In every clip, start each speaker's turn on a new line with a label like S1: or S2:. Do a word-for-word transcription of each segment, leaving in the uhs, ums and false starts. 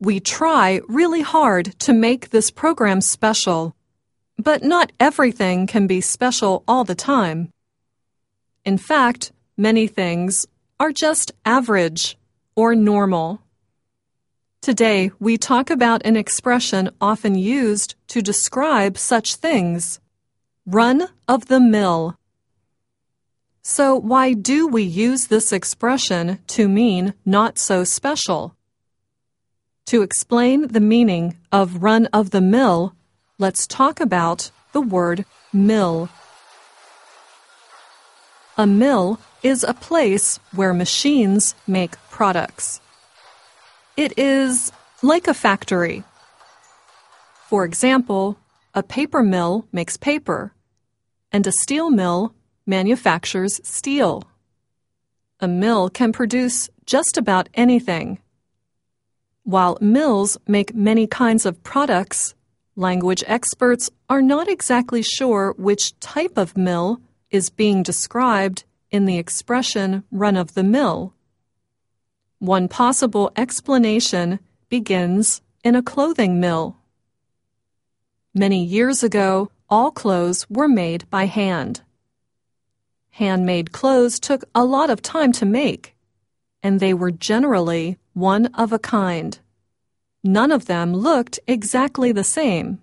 S1: We try really hard to make this program special, but not everything can be special all the time. In fact, many things are just average or normal. Today, we talk about an expression often used to describe such things: run of the mill. So why do we use this expression to mean not so special? To explain the meaning of run of the mill, let's talk about the word mill. A mill is a place where machines make products. It is like a factory. For example, a paper mill makes paper, and a steel mill manufactures steel. A mill can produce just about anything. While mills make many kinds of products, language experts are not exactly sure which type of mill is being described in the expression run of the mill. One possible explanation begins in a clothing mill. Many years ago, all clothes were made by hand. Handmade clothes took a lot of time to make, and they were generally one of a kind. None of them looked exactly the same.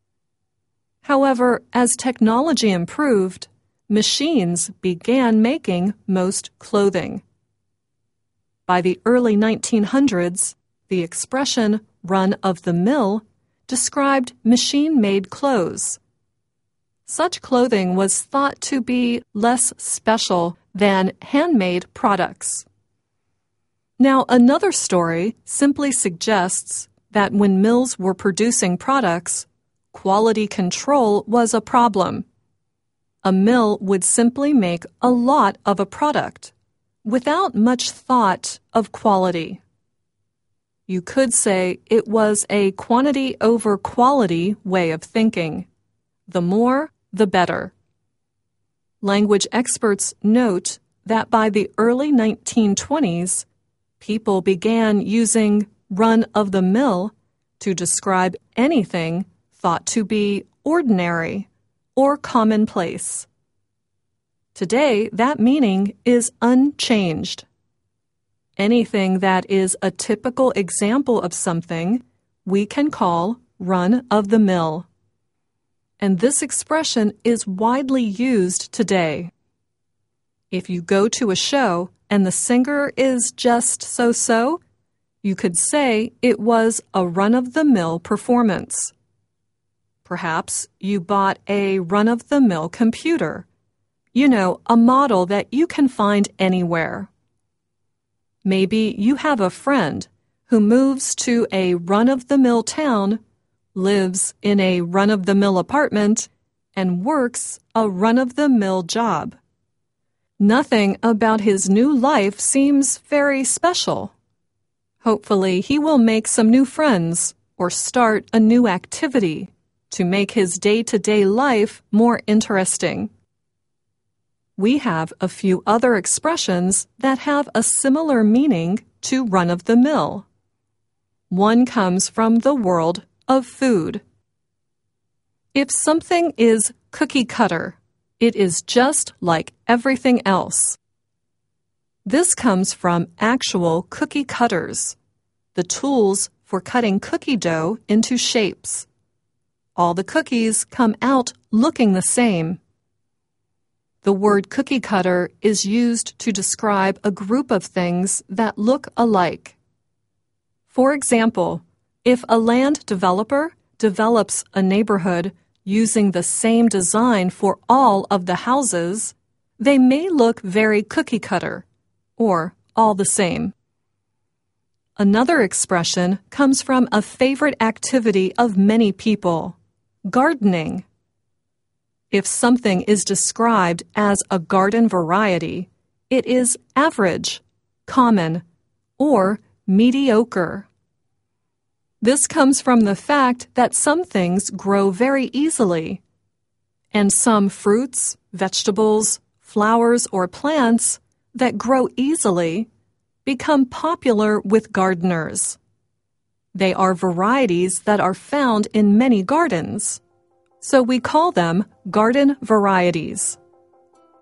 S1: However, as technology improved, machines began making most clothing. By the early nineteen hundreds, the expression run of the mill described machine-made clothes. Such clothing was thought to be less special than handmade products. Now, another story simply suggests that when mills were producing products, quality control was a problem. A mill would simply make a lot of a product without much thought of quality. You could say it was a quantity over quality way of thinking. The more, the better. Language experts note that by the early nineteen twenties, people began using run of the mill to describe anything thought to be ordinary or commonplace. Today, that meaning is unchanged. Anything that is a typical example of something we can call run of the mill. And this expression is widely used today. If you go to a show and the singer is just so-so, you could say it was a run-of-the-mill performance. Perhaps you bought a run-of-the-mill computer. You know, a model that you can find anywhere. Maybe you have a friend who moves to a run-of-the-mill town, lives in a run-of-the-mill apartment, and works a run-of-the-mill job. Nothing about his new life seems very special. Hopefully, he will make some new friends or start a new activity to make his day-to-day life more interesting. We have a few other expressions that have a similar meaning to run-of-the-mill. One comes from the world of food. If something is cookie-cutter, it is just like everything else. This comes from actual cookie cutters, the tools for cutting cookie dough into shapes. All the cookies come out looking the same. The word cookie cutter is used to describe a group of things that look alike. For example, if a land developer develops a neighborhood using the same design for all of the houses, they may look very cookie cutter, or all the same. Another expression comes from a favorite activity of many people, gardening. If something is described as a garden variety, it is average, common, or mediocre. This comes from the fact that some things grow very easily, and some fruits, vegetables, flowers, or plants that grow easily become popular with gardeners. They are varieties that are found in many gardens, so we call them garden varieties.